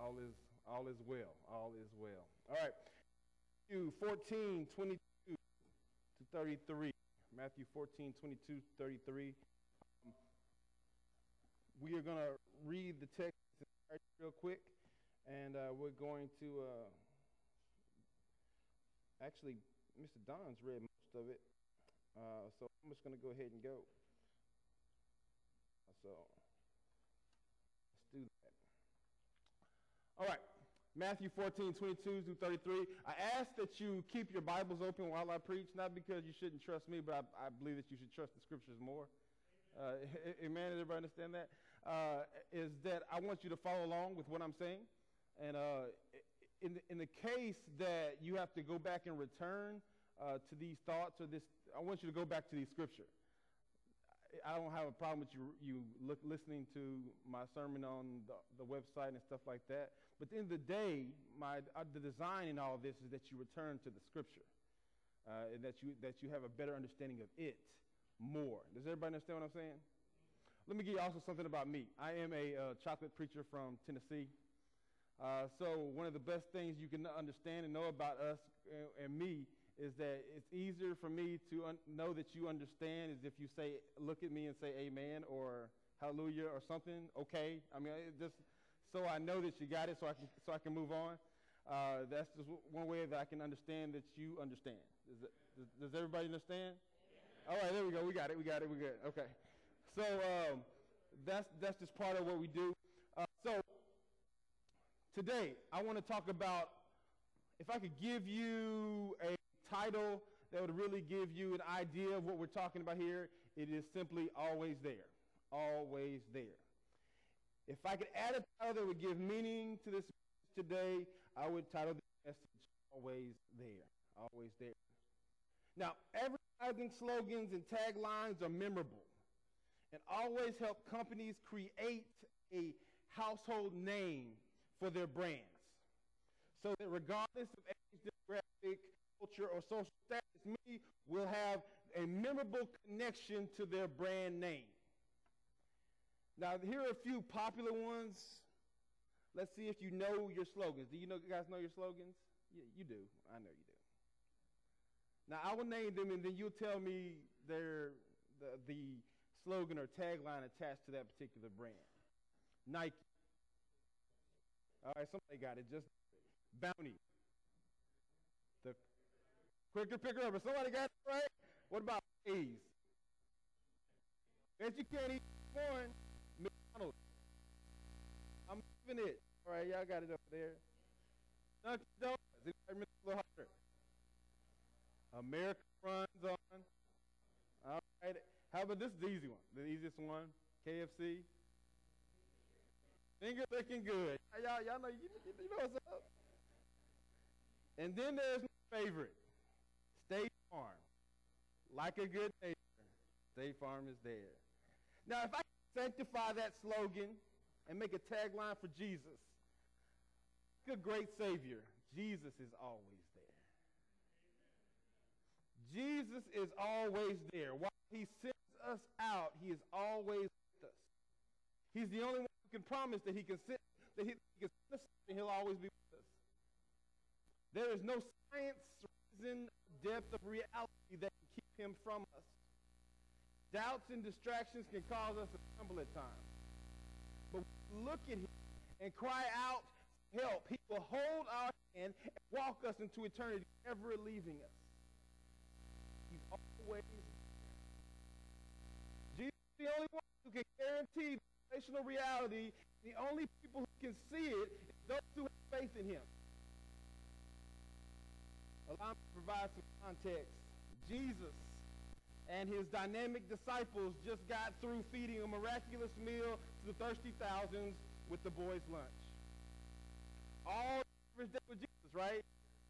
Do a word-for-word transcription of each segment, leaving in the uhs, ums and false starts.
All is all is well. All is well. All right. Matthew fourteen, twenty-two to thirty-three. Matthew fourteen, twenty-two to thirty-three. Um, we are going to read the text real quick, and uh, we're going to uh, actually, Mister Don's read most of it, uh, so I'm just going to go ahead and go. So let's do that. All right. Matthew fourteen, twenty-two through thirty-three. I ask that you keep your Bibles open while I preach, not because you shouldn't trust me, but I, I believe that you should trust the Scriptures more. Uh, amen. Does everybody understand that? Uh, is that I want you to follow along with what I'm saying. And uh, in, the, in the case that you have to go back and return uh, to these thoughts or this, I want you to go back to these Scripture. I don't have a problem with you, you look, listening to my sermon on the, the website and stuff like that. But at the end of the day, my, uh, the design in all of this is that you return to the Scripture, uh, and that you, that you have a better understanding of it more. Does everybody understand what I'm saying? Let me give you also something about me. I am a uh, chocolate preacher from Tennessee. Uh, so one of the best things you can understand and know about us and, and me is that it's easier for me to un- know that you understand is if you say, look at me and say amen or hallelujah or something, okay. I mean, it just so I know that you got it so I can, so I can move on. Uh, that's just one way that I can understand that you understand. Does, it, does, does everybody understand? Yeah. All right, there we go. We got it. We got it. We're good. Okay. So um, that's, that's just part of what we do. Uh, so today I want to talk about, if I could give you a title that would really give you an idea of what we're talking about here, it is simply Always There. Always There. If I could add a title that would give meaning to this today, I would title this message Always There. Always There. Now, advertising slogans and taglines are memorable and always help companies create a household name for their brands, so that regardless of age, demographic, culture, or social status, many will have a memorable connection to their brand name. Now, here are a few popular ones. Let's see if you know your slogans. Do you know, you guys know your slogans? Yeah, you do. I know you do. Now, I will name them, and then you'll tell me their, the, the slogan or tagline attached to that particular brand. Nike. All right, somebody got it. Just Bounty. The quicker picker upper. Somebody got it right? What about A's? If you can't eat one, McDonald's. I'm moving it. All right, y'all got it up there. Dunkin' Donuts. Anybody a little harder? America runs on. All right. How about this? Is the easy one. The easiest one. K F C. Finger looking good. Y'all, y'all know, you, you know what's up. And then there's my favorite, State Farm. Like a good neighbor, State Farm is there. Now, if I sanctify that slogan and make a tagline for Jesus, like a great Savior, Jesus is always there. Jesus is always there. While he sends us out, he is always with us. He's the only one who can promise that he can sit, that he, he can send us and he'll always be with us. There is no science, reason, depth of reality that can keep him from us. Doubts and distractions can cause us to stumble at times. But look at him and cry out, help. He will hold our hand and walk us into eternity, never leaving us. He's always there. Jesus is the only one who can guarantee the relational reality. The only people who can see it is those who have faith in him. Allow me to provide some context. Jesus and his dynamic disciples just got through feeding a miraculous meal to the thirsty thousands with the boys' lunch. All every day with Jesus, right?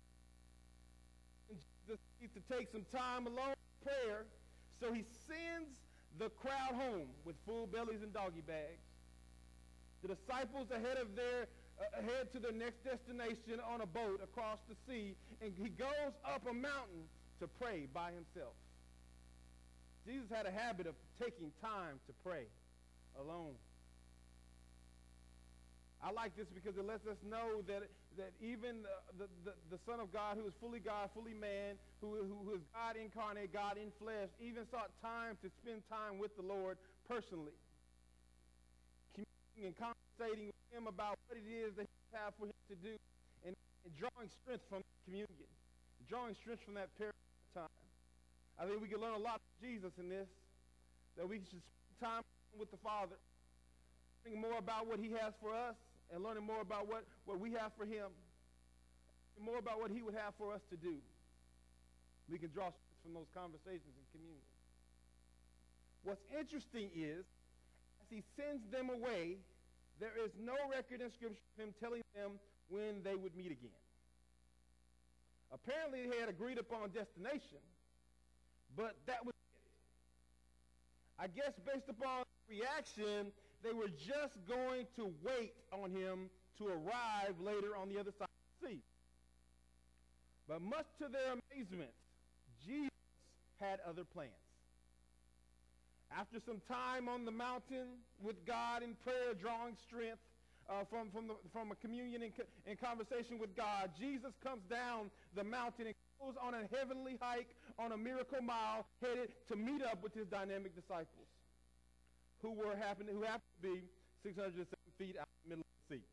And Jesus needs to take some time alone in prayer, so he sends the crowd home with full bellies and doggy bags. The disciples ahead of their uh, head to their next destination on a boat across the sea, and he goes up a mountain to pray by himself. Jesus had a habit of taking time to pray alone. I like this because it lets us know that, that even the, the, the Son of God, who is fully God, fully man, who, who, who is God incarnate, God in flesh, even sought time to spend time with the Lord personally, communicating and conversating with him about what it is that he has for him to do, and, and drawing strength from communion, drawing strength from that period of time. I think we can learn a lot from Jesus in this, that we should spend time with the Father, learning more about what he has for us, and learning more about what, what we have for him, and more about what he would have for us to do. We can draw strength from those conversations in communion. What's interesting is, as he sends them away, there is no record in Scripture of him telling them when they would meet again. Apparently, they had agreed upon a destination, but that was it. I guess based upon reaction, they were just going to wait on him to arrive later on the other side of the sea. But much to their amazement, Jesus had other plans. After some time on the mountain with God in prayer, drawing strength uh, from, from, the, from a communion and, and conversation with God, Jesus comes down the mountain and goes on a heavenly hike on a miracle mile, headed to meet up with his dynamic disciples, who were happen, who happened to be six hundred seven feet out in the middle of the sea.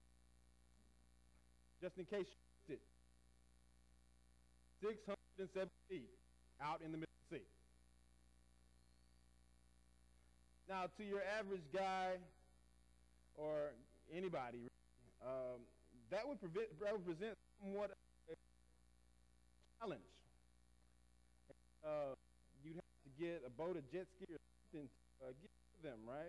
Just in case you missed it, six hundred seven feet out in the middle of the sea. Now, to your average guy or anybody, um, that would prevent, represent somewhat a challenge. Uh, you'd have to get a boat, a jet ski, or something to uh, get to them, right?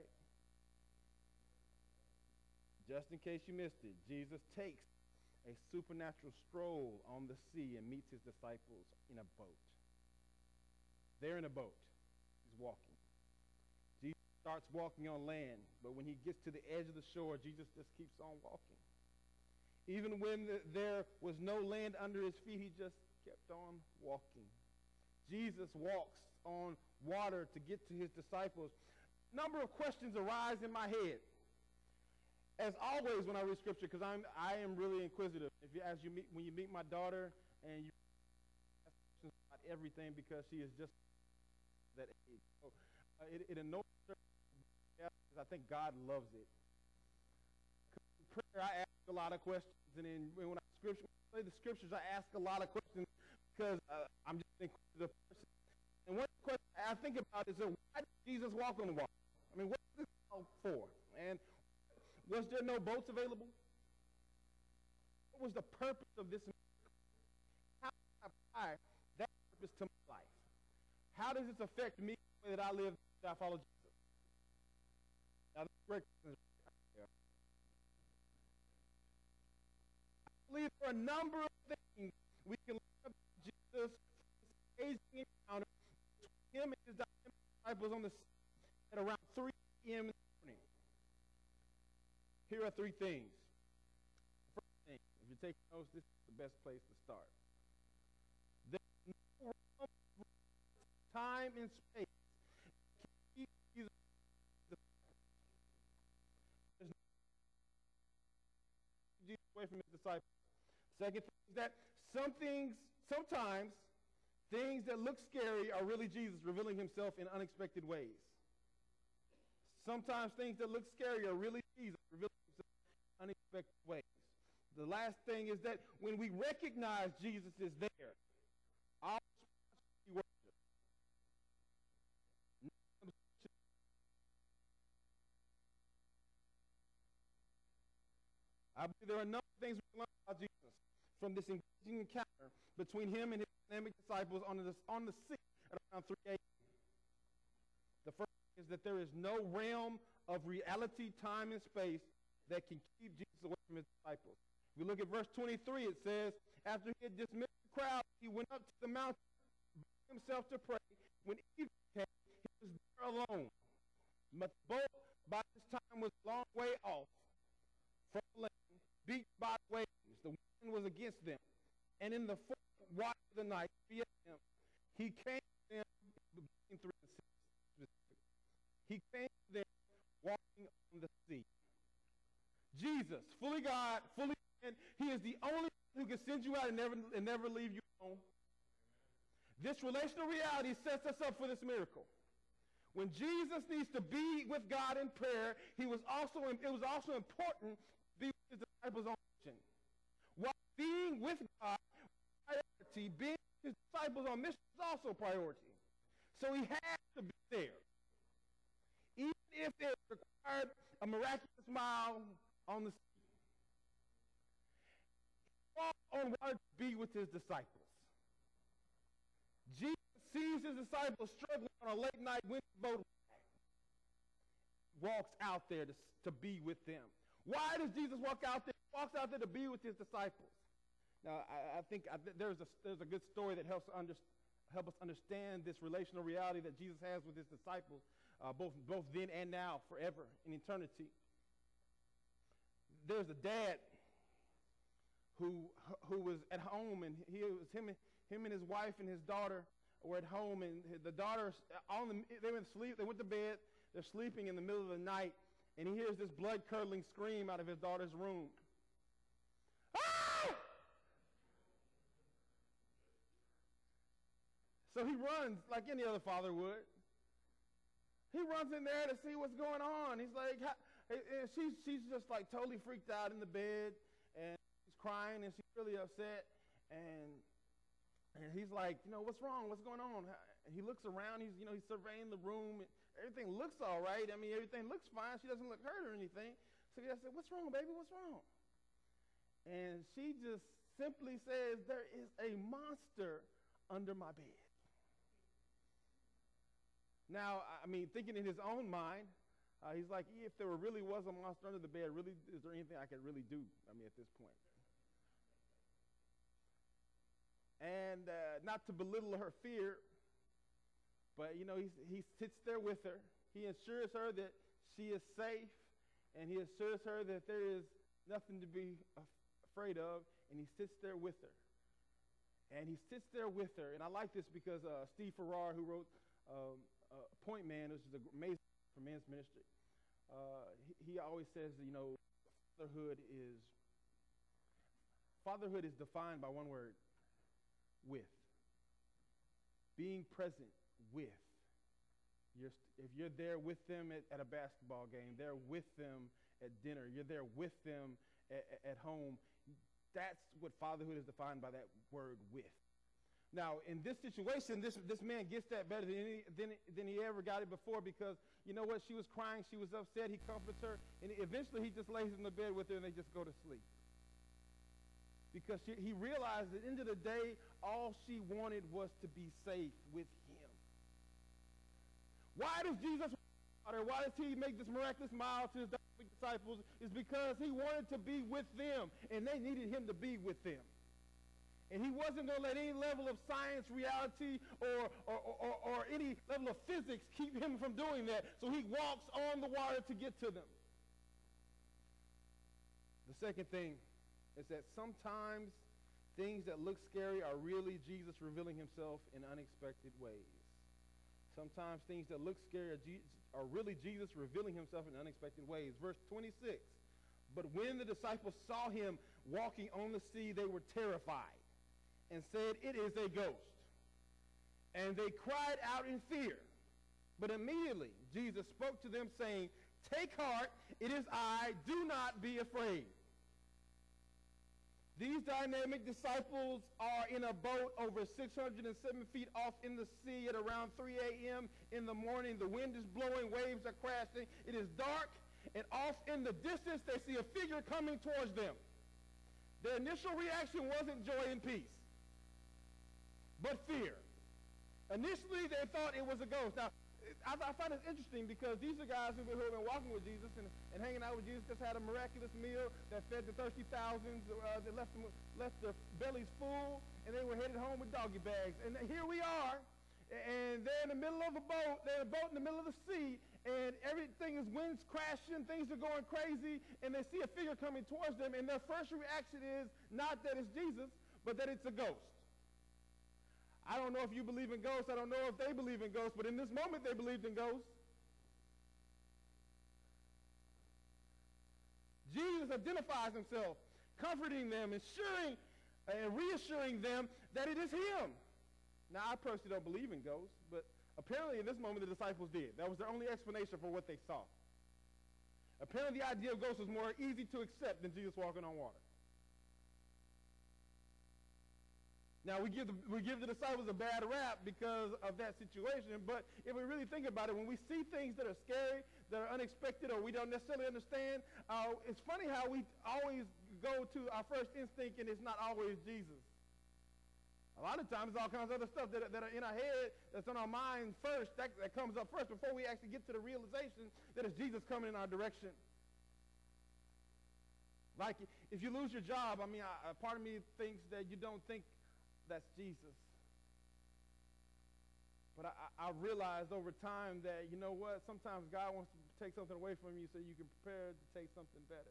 Just in case you missed it, Jesus takes a supernatural stroll on the sea and meets his disciples in a boat. They're in a boat. He's walking. Jesus starts walking on land, but when he gets to the edge of the shore, Jesus just keeps on walking. Even when the, there was no land under his feet, he just kept on walking. Jesus walks on water to get to his disciples. A number of questions arise in my head. As always when I read scripture, because I'm I am really inquisitive. If you as you meet when you meet my daughter and you ask questions about everything because she is just that age. So, uh, it, it annoys her because I think God loves it. In prayer, I ask a lot of questions, and then when I scripture when I play the scriptures, I ask a lot of questions because uh, I'm just an inquisitive person. And one question I think about is, uh, why did Jesus walk on the water? I mean, what is this all for? And was there no boats available? What was the purpose of this miracle? How do I apply that purpose to my life? How does this affect me, the way that I live, that I follow Jesus? Now, this is great. I believe there are a number of things we can learn about Jesus, this amazing encounter between him and his disciples on the sea at around three p.m. in the morning. Here are three things. First thing, if you're taking notes, this is the best place to start. There's no realm of time and space that can keep Jesus away from his disciples. Second thing is that some things, sometimes, things that look scary are really Jesus revealing himself in unexpected ways. Sometimes things that look scary are really Jesus revealing himself in unexpected ways. The last thing is that when we recognize Jesus is there, our response should be worship. I believe there are a number of things we can learn about Jesus from this engaging encounter between him and his dynamic disciples on the, on the sea at around three a.m. The first is that there is no realm of reality, time, and space that can keep Jesus away from his disciples. If we look at verse twenty-three, it says, after he had dismissed the crowd, he went up to the mountain by himself to pray. When evening came, he was there alone. But the boat by this time was a long way off from the land, beaten by waves. The wind was against them. And in the fourth watch of the night, via him, he came to them, between three and six specifically. He came to them walking on the sea. Jesus, fully God, fully man, he is the only one who can send you out and never, and never leave you alone. This relational reality sets us up for this miracle. When Jesus needs to be with God in prayer, he was also, it was also important to be with his disciples on mission. While being with God, priority, being with his disciples on mission is also priority. So he had to be there. Even if it required a miraculous mile on the sea. He walked on water to be with his disciples. Jesus sees his disciples struggling on a late night winter boat ride. Walks out there to, to be with them. Why does Jesus walk out there? He walks out there to be with his disciples. Now, I, I think I, there's, a, there's a good story that helps, under, help us understand this relational reality that Jesus has with his disciples, uh, both, both then and now, forever, in eternity. There's a dad who, who was at home, and he, it was him and, him and his wife and his daughter were at home, and the daughter, on the, they went to sleep, they went to bed, they're sleeping in the middle of the night, and he hears this blood-curdling scream out of his daughter's room. Ah! So he runs like any other father would. He runs in there to see what's going on. He's like, and she's, she's just like totally freaked out in the bed, and she's crying, and she's really upset, and And he's like, you know, what's wrong? What's going on? And he looks around. He's, you know, he's surveying the room. Everything looks all right. I mean, everything looks fine. She doesn't look hurt or anything. So he said, what's wrong, baby? What's wrong? And she just simply says, there is a monster under my bed. Now, I mean, thinking in his own mind, uh, he's like, if there really was a monster under the bed, really, is there anything I could really do? I mean, at this point. And uh, not to belittle her fear, but, you know, he, he sits there with her. He assures her that she is safe, and he assures her that there is nothing to be af- afraid of, and he sits there with her. And he sits there with her. And I like this because uh, Steve Farrar, who wrote um, uh, Point Man, which is an amazing for men's ministry, uh, he, he always says, you know, fatherhood is, fatherhood is defined by one word. With. Being present with. You're, if you're there with them at, at a basketball game, they're with them at dinner, you're there with them at, at home, that's what fatherhood is defined by, that word with. Now, in this situation, this, this man gets that better than, any, than, than he ever got it before, because, you know what, she was crying, she was upset, he comforts her, and eventually he just lays in the bed with her and they just go to sleep. Because she, he realized at the end of the day, all she wanted was to be safe with him. Why does Jesus, or why does he make this miraculous mile to his disciples? Is because he wanted to be with them, and they needed him to be with them. And he wasn't going to let any level of science, reality, or, or, or, or any level of physics keep him from doing that. So he walks on the water to get to them. The second thing is that sometimes things that look scary are really Jesus revealing himself in unexpected ways. Sometimes things that look scary are, Je- are really Jesus revealing himself in unexpected ways. Verse twenty-six, but when the disciples saw him walking on the sea, they were terrified and said, it is a ghost. And they cried out in fear. But immediately Jesus spoke to them saying, take heart, it is I, do not be afraid. These dynamic disciples are in a boat over six hundred seven feet off in the sea at around three a.m. in the morning. The wind is blowing, waves are crashing. It is dark, and off in the distance they see a figure coming towards them. Their initial reaction wasn't joy and peace, but fear. Initially they thought it was a ghost. Now, I, I find it interesting because these are guys who have been walking with Jesus and, and hanging out with Jesus, just had a miraculous meal that fed the thirsty thousands, uh, that left, them, left their bellies full, and they were headed home with doggy bags. And here we are, and they're in the middle of a boat, they're in a boat in the middle of the sea, and everything is winds crashing, things are going crazy, and they see a figure coming towards them, and their first reaction is not that it's Jesus, but that it's a ghost. I don't know if you believe in ghosts. I don't know if they believe in ghosts, but in this moment they believed in ghosts. Jesus identifies himself, comforting them, ensuring and reassuring them that it is him. Now, I personally don't believe in ghosts, but apparently in this moment the disciples did. That was their only explanation for what they saw. Apparently the idea of ghosts was more easy to accept than Jesus walking on water. Now, we give, the, we give the disciples a bad rap because of that situation, but if we really think about it, when we see things that are scary, that are unexpected, or we don't necessarily understand, uh, it's funny how we always go to our first instinct, and it's not always Jesus. A lot of times, all kinds of other stuff that, that are in our head, that's on our mind first, that, that comes up first before we actually get to the realization that it's Jesus coming in our direction. Like, if you lose your job, I mean, I, a part of me thinks that you don't think that's Jesus. But I, I realized over time that, you know what, sometimes God wants to take something away from you so you can prepare to take something better.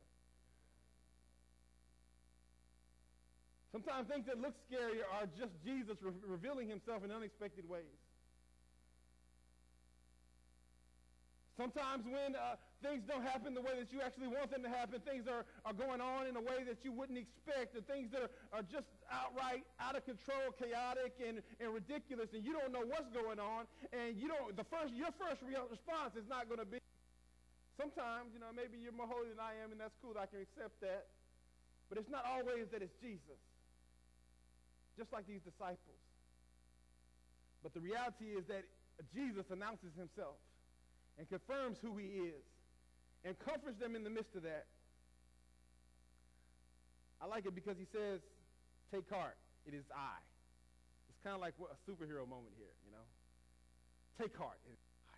Sometimes things that look scary are just Jesus re- revealing himself in unexpected ways. Sometimes when uh, things don't happen the way that you actually want them to happen, things are, are going on in a way that you wouldn't expect, and things that are, are just outright out of control, chaotic, and, and ridiculous, and you don't know what's going on, and you don't, the first, your first real response is not going to be, sometimes, you know, maybe you're more holy than I am, and that's cool, I can accept that, but it's not always that it's Jesus, just like these disciples. But the reality is that Jesus announces himself and confirms who he is, and comforts them in the midst of that. I like it because he says, take heart, it is I. It's kind of like a superhero moment here, you know. Take heart, it is I.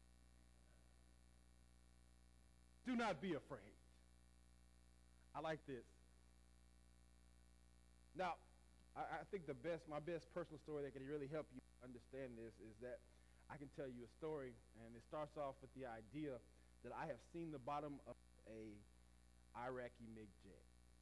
Do not be afraid. I like this. Now, I, I think the best, my best personal story that can really help you understand this is that I can tell you a story, and it starts off with the idea that I have seen the bottom of a Iraqi MiG jet.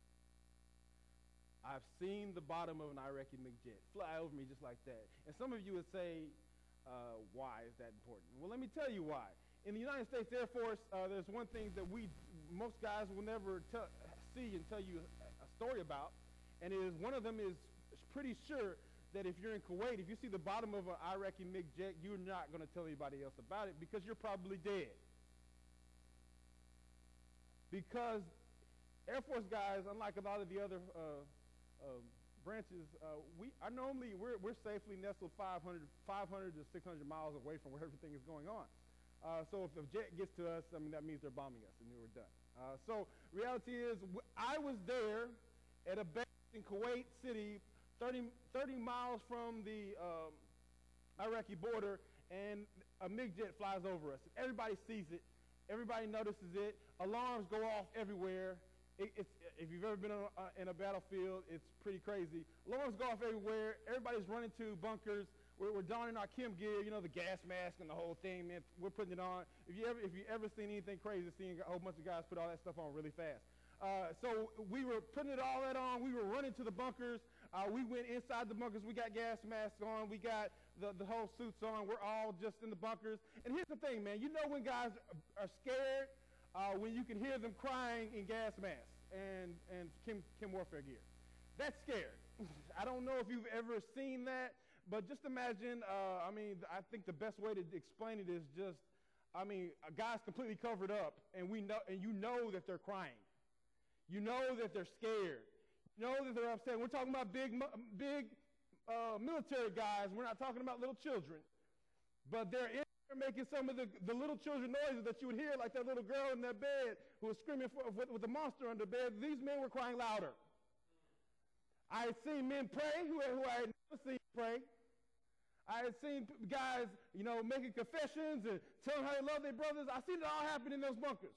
I've seen the bottom of an Iraqi MiG jet fly over me just like that. And some of you would say, uh, why is that important? Well, let me tell you why. In the United States Air Force, uh, there's one thing that we, most guys will never tell, see and tell you a, a story about, and it is one of them is pretty sure that if you're in Kuwait, if you see the bottom of an Iraqi MiG jet, you're not going to tell anybody else about it because you're probably dead. Because Air Force guys, unlike a lot of the other uh, uh, branches, uh, we are normally, we're, we're safely nestled five hundred, five hundred to six hundred miles away from where everything is going on. Uh, so if the jet gets to us, I mean, that means they're bombing us and we're done. Uh, so reality is, w- I was there at a base in Kuwait City, thirty, thirty miles from the um, Iraqi border, and a MiG jet flies over us. Everybody sees it. Everybody notices it. Alarms go off everywhere. It, it's, if you've ever been on, uh, in a battlefield, it's pretty crazy. Alarms go off everywhere. Everybody's running to bunkers. We're, we're donning our chem gear, you know, the gas mask and the whole thing, man. We're putting it on. If you ever, if you ever seen anything crazy, seeing a whole bunch of guys put all that stuff on really fast. Uh, so we were putting it all that on. We were running to the bunkers. Uh, we went inside the bunkers. We got gas masks on. We got the, the whole suits on. We're all just in the bunkers. And here's the thing, man. You know when guys are scared, uh, when you can hear them crying in gas masks and, and chem, chem warfare gear. That's scared. I don't know if you've ever seen that, but just imagine, uh, I mean, I think the best way to explain it is just, I mean, a guy's completely covered up, and we know, and you know that they're crying. You know that they're scared. You know that they're upset. We're talking about big, big uh, military guys. We're not talking about little children. But they're in there making some of the, the little children noises that you would hear, like that little girl in their bed who was screaming for, with, with the monster under bed. These men were crying louder. I had seen men pray who, who I had never seen pray. I had seen guys, you know, making confessions and telling how they love their brothers. I seen it all happen in those bunkers.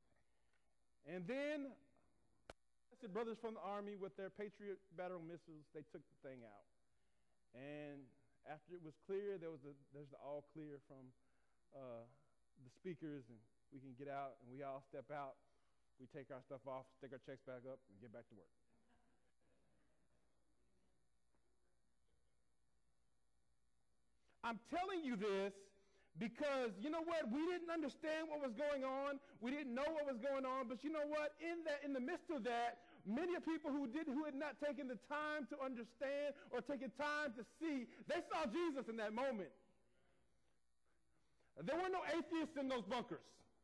And then brothers from the Army with their Patriot battle missiles, they took the thing out. And after it was clear, there was a, there's the all clear from uh, the speakers, and we can get out, and we all step out. We take our stuff off, stick our checks back up, and get back to work. I'm telling you this Because, you know what, we didn't understand what was going on. We didn't know what was going on. But you know what, in that, in the midst of that, many people who did who had not taken the time to understand or taken time to see, they saw Jesus in that moment. There were no atheists in those bunkers.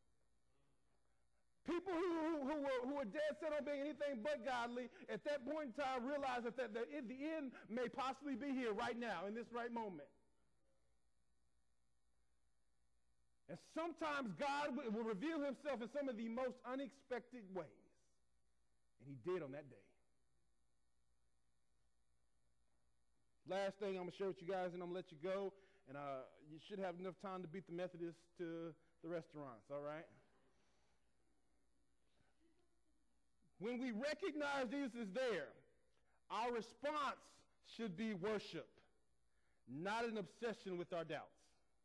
People who, who, who, were, who were dead set on being anything but godly, at that point in time realized that, that the, the end may possibly be here right now, in this right moment. And sometimes God will reveal himself in some of the most unexpected ways. And he did on that day. Last thing I'm going to share with you guys, and I'm going to let you go. And uh, you should have enough time to beat the Methodists to the restaurants, all right? When we recognize Jesus is there, our response should be worship, not an obsession with our doubts.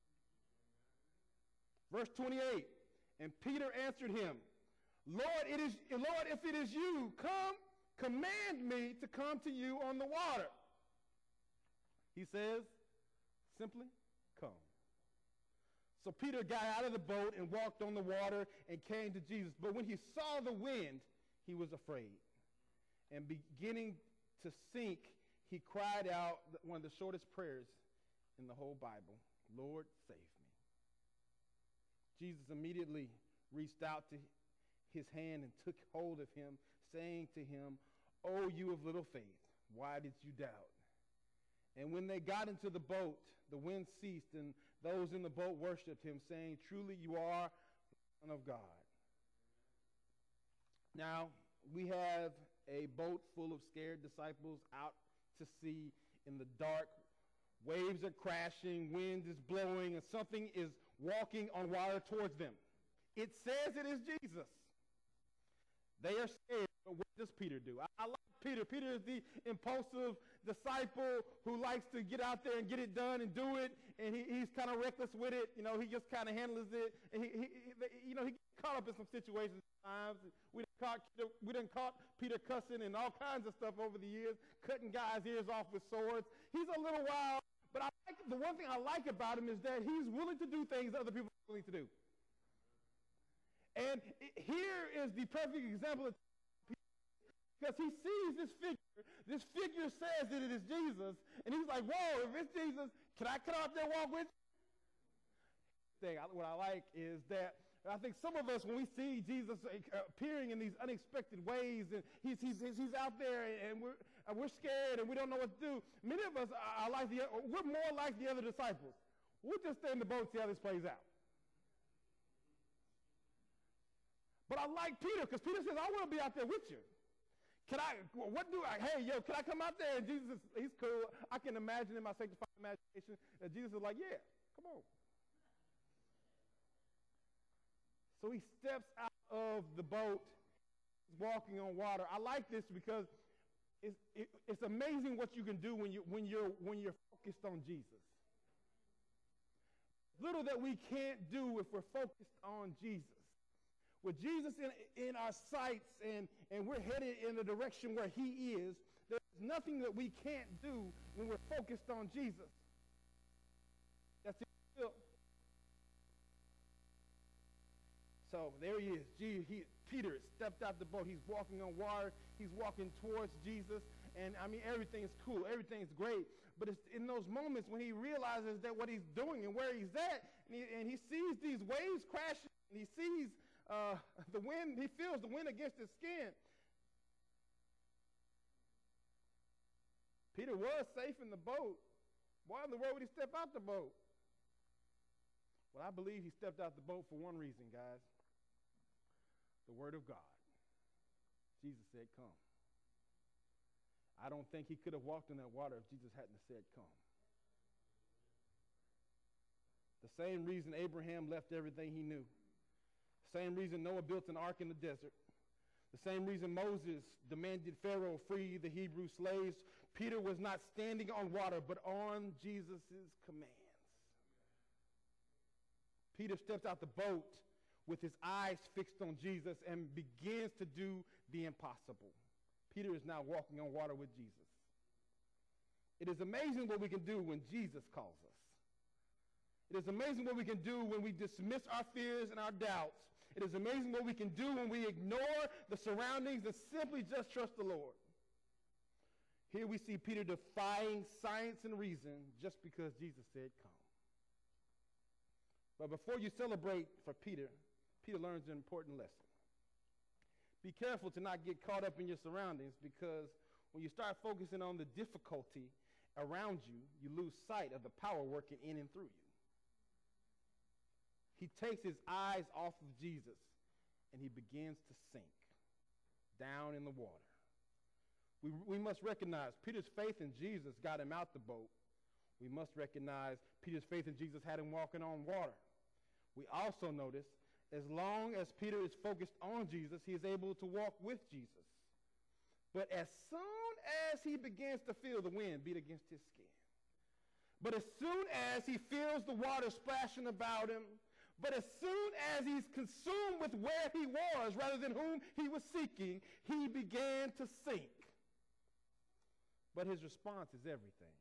Verse twenty-eight, and Peter answered him, Lord, it is, Lord, if it is you, come, command me to come to you on the water. He says, simply, come. So Peter got out of the boat and walked on the water and came to Jesus. But when he saw the wind, he was afraid. And beginning to sink, he cried out one of the shortest prayers in the whole Bible, Lord, save me. Jesus immediately reached out to his hand and took hold of him, saying to him, "Oh, you of little faith, why did you doubt?" And when they got into the boat, the wind ceased, and those in the boat worshiped him, saying, "Truly you are the Son of God." Now, we have a boat full of scared disciples out to sea in the dark. Waves are crashing, wind is blowing, and something is walking on water towards them. It says it is Jesus. They are scared, but what does Peter do? I, I like Peter. Peter is the impulsive disciple who likes to get out there and get it done and do it, and he, he's kind of reckless with it. You know, he just kind of handles it, and he, he, he, you know, he gets caught up in some situations sometimes. We done caught, we done caught Peter cussing and all kinds of stuff over the years, cutting guys' ears off with swords. He's a little wild, but I like, the one thing I like about him is that he's willing to do things that other people are willing to do. And it, here is the perfect example of because he sees this figure. This figure says that it is Jesus, and he's like, "Whoa! If it's Jesus, can I come out there and walk with you?" Thing, what I like is that I think some of us, when we see Jesus appearing in these unexpected ways, and he's he's he's out there, and we're and we're scared, and we don't know what to do. Many of us are like the we're more like the other disciples. We'll just stay in the boat and see how this plays out. But I like Peter because Peter says, "I want to be out there with you. Can I, what do I, hey, yo, can I come out there?" And Jesus, he's cool. I can imagine in my sanctified imagination that Jesus is like, "Yeah, come on." So he steps out of the boat, walking on water. I like this because it's, it, it's amazing what you can do when, you, when, you're, when you're focused on Jesus. Little that we can't do if we're focused on Jesus. With Jesus in, in our sights and, and we're headed in the direction where he is, there's nothing that we can't do when we're focused on Jesus. That's it. So there he is. Gee, he, Peter stepped out the boat. He's walking on water. He's walking towards Jesus. And, I mean, everything is cool. Everything's great. But it's in those moments when he realizes that what he's doing and where he's at, and he, and he sees these waves crashing, and he sees Uh, the wind, he feels the wind against his skin. Peter was safe in the boat. Why in the world would he step out the boat? Well, I believe he stepped out the boat for one reason, guys. The word of God. Jesus said, "Come." I don't think he could have walked in that water if Jesus hadn't said, "Come." The same reason Abraham left everything he knew. Same reason Noah built an ark in the desert. The same reason Moses demanded Pharaoh free the Hebrew slaves. Peter was not standing on water, but on Jesus' commands. Peter steps out the boat with his eyes fixed on Jesus and begins to do the impossible. Peter is now walking on water with Jesus. It is amazing what we can do when Jesus calls us. It is amazing what we can do when we dismiss our fears and our doubts. It is amazing what we can do when we ignore the surroundings and simply just trust the Lord. Here we see Peter defying science and reason just because Jesus said, come. But before you celebrate for Peter, Peter learns an important lesson. Be careful to not get caught up in your surroundings, because when you start focusing on the difficulty around you, you lose sight of the power working in and through you. He takes his eyes off of Jesus and he begins to sink down in the water. We, we must recognize Peter's faith in Jesus got him out the boat. We must recognize Peter's faith in Jesus had him walking on water. We also notice as long as Peter is focused on Jesus, he is able to walk with Jesus. But as soon as he begins to feel the wind beat against his skin, but as soon as he feels the water splashing about him, but as soon as he's consumed with where he was rather than whom he was seeking, he began to sink. But his response is everything.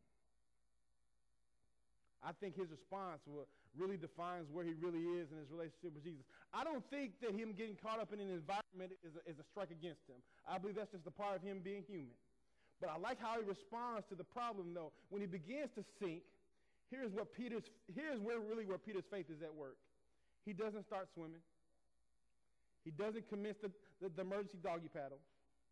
I think his response will really defines where he really is in his relationship with Jesus. I don't think that him getting caught up in an environment is a, is a strike against him. I believe that's just a part of him being human. But I like how he responds to the problem, though. When he begins to sink, here's what Peter's, here's where really where Peter's faith is at work. He doesn't start swimming. He doesn't commence the, the, the emergency doggy paddle.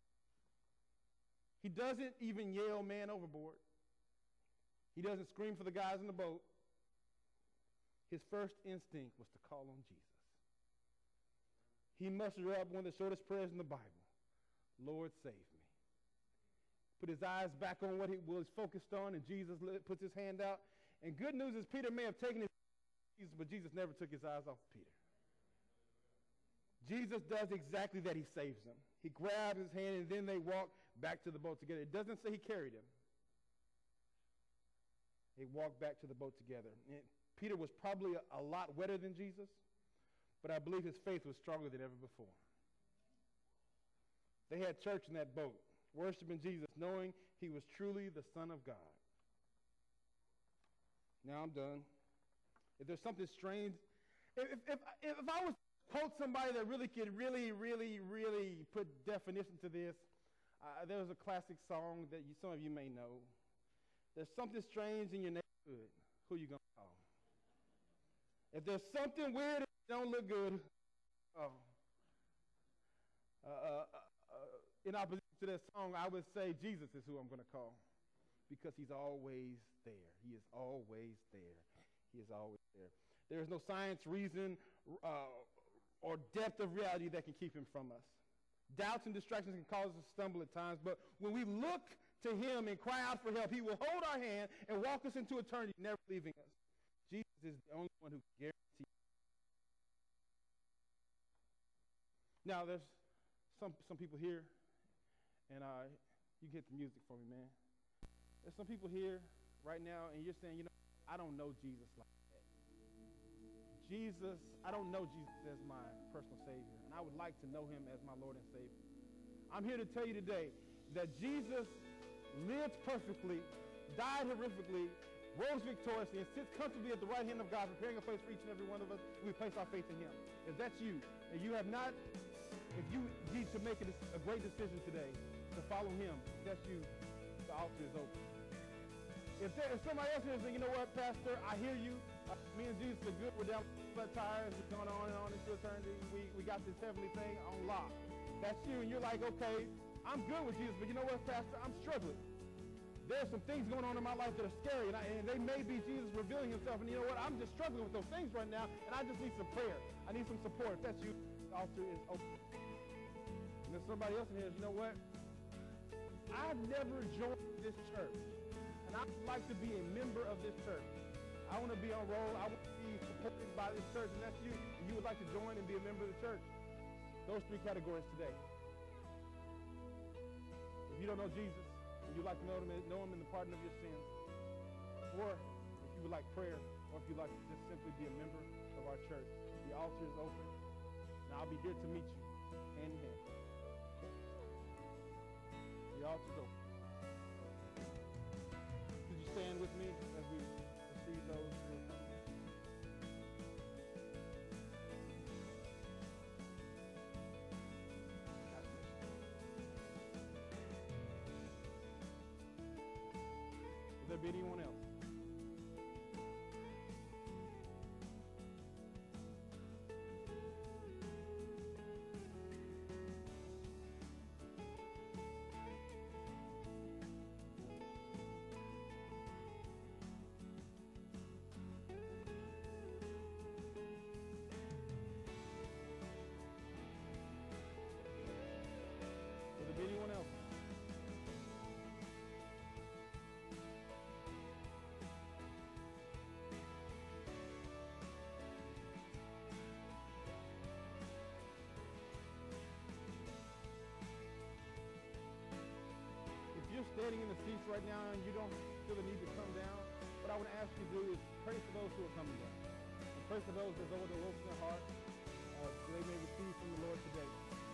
He doesn't even yell man overboard. He doesn't scream for the guys in the boat. His first instinct was to call on Jesus. He mustered up one of the shortest prayers in the Bible. Lord, save me. Put his eyes back on what he was focused on, and Jesus puts his hand out. And good news is Peter may have taken his eyes, but Jesus never took his eyes off Peter. Jesus does exactly that. He saves him. He grabs his hand, and then they walk back to the boat together. It doesn't say he carried him. They walked back to the boat together. And Peter was probably a, a lot wetter than Jesus, but I believe his faith was stronger than ever before. They had church in that boat, worshiping Jesus, knowing he was truly the Son of God. Now I'm done. If there's something strange, if, if, if, if I was to quote somebody that really could really, really, really put definition to this, uh, there was a classic song that you, some of you may know. There's something strange in your neighborhood. Who you going to call? If there's something weird that don't look good, oh. Uh, uh, uh, in opposition to that song, I would say Jesus is who I'm going to call, because he's always there. He is always there. He is always there. There is no science, reason, uh, or depth of reality that can keep him from us. Doubts and distractions can cause us to stumble at times, but when we look to him and cry out for help, he will hold our hand and walk us into eternity, never leaving us. Jesus is the only one who can guarantee. Now, there's some, some people here, and uh, you can hit the music for me, man. There's some people here right now, and you're saying, you know, I don't know Jesus like that. Jesus, I don't know Jesus as my personal Savior, and I would like to know him as my Lord and Savior. I'm here to tell you today that Jesus lived perfectly, died horrifically, rose victoriously, and sits comfortably at the right hand of God, preparing a place for each and every one of us. We place our faith in him. If that's you, and you have not, if you need to make a, a great decision today to follow him, if that's you, the altar is open. If, there, if somebody else is saying, you know what, Pastor, I hear you. Uh, me and Jesus are good. We're down flat tires. We're going on and on into eternity. We, we got this heavenly thing on lock. That's you, and you're like, okay, I'm good with Jesus, but you know what, Pastor? I'm struggling. There's some things going on in my life that are scary, and, I, and they may be Jesus revealing himself, and you know what? I'm just struggling with those things right now, and I just need some prayer. I need some support. If that's you, the altar is open. And there's somebody else in here, you know what? I've never joined this church, and I'd like to be a member of this church. I want to be on roll. I want to be supported by this church, and that's you. And you would like to join and be a member of the church. Those three categories today. If you don't know Jesus, and you'd like to know him, know him in the pardon of your sins, or if you would like prayer, or if you'd like to just simply be a member of our church, the altar is open, and I'll be here to meet you hand in hand. The altar is open. Could you stand with me as we receive those who are coming? there be anyone else? Will there be anyone else? If you're standing in the seats right now and you don't feel the need to come down, what I want to ask you to do is pray for those who are coming down. And pray for those that Lord will open their heart, uh, so they may receive from the Lord today.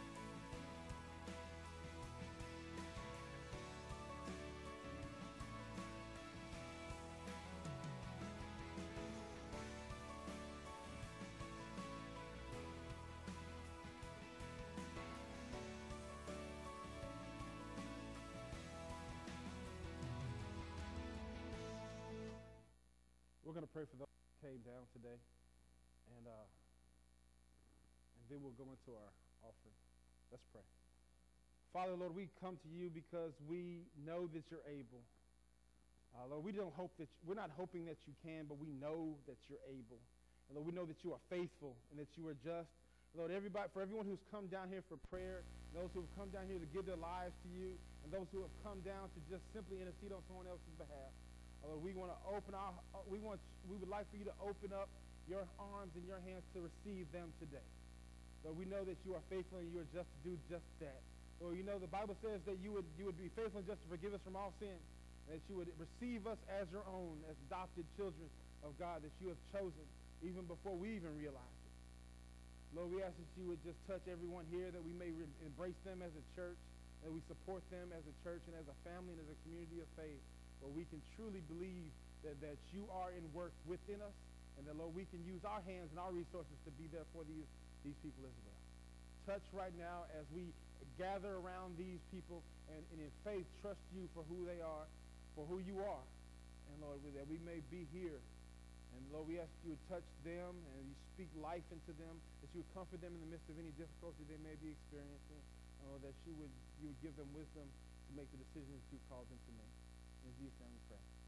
We're going to pray for those who came down today, and uh, and then we'll go into our offering. Let's pray. Father, Lord, we come to you because we know that you're able. Uh, Lord, we don't hope that you, we're not hoping that you can, but we know that you're able. And Lord, we know that you are faithful and that you are just. Lord, everybody, for everyone who's come down here for prayer, those who have come down here to give their lives to you, and those who have come down to just simply intercede on someone else's behalf. Lord, we want to open our, we want, we would like for you to open up your arms and your hands to receive them today. Lord, we know that you are faithful and you are just to do just that. Lord, you know the Bible says that you would, you would be faithful and just to forgive us from all sin, and that you would receive us as your own, as adopted children of God that you have chosen even before we even realized it. Lord, we ask that you would just touch everyone here, that we may re- embrace them as a church, that we support them as a church and as a family and as a community of faith, where we can truly believe that, that you are in work within us, and that, Lord, we can use our hands and our resources to be there for these, these people as well. Touch right now as we gather around these people and, and in faith trust you for who they are, for who you are. And, Lord, that we may be here. And, Lord, we ask you would touch them and you speak life into them, that you would comfort them in the midst of any difficulty they may be experiencing, and, Lord, that you would, you would give them wisdom to make the decisions that you called them to make. In Jesus' name we pray.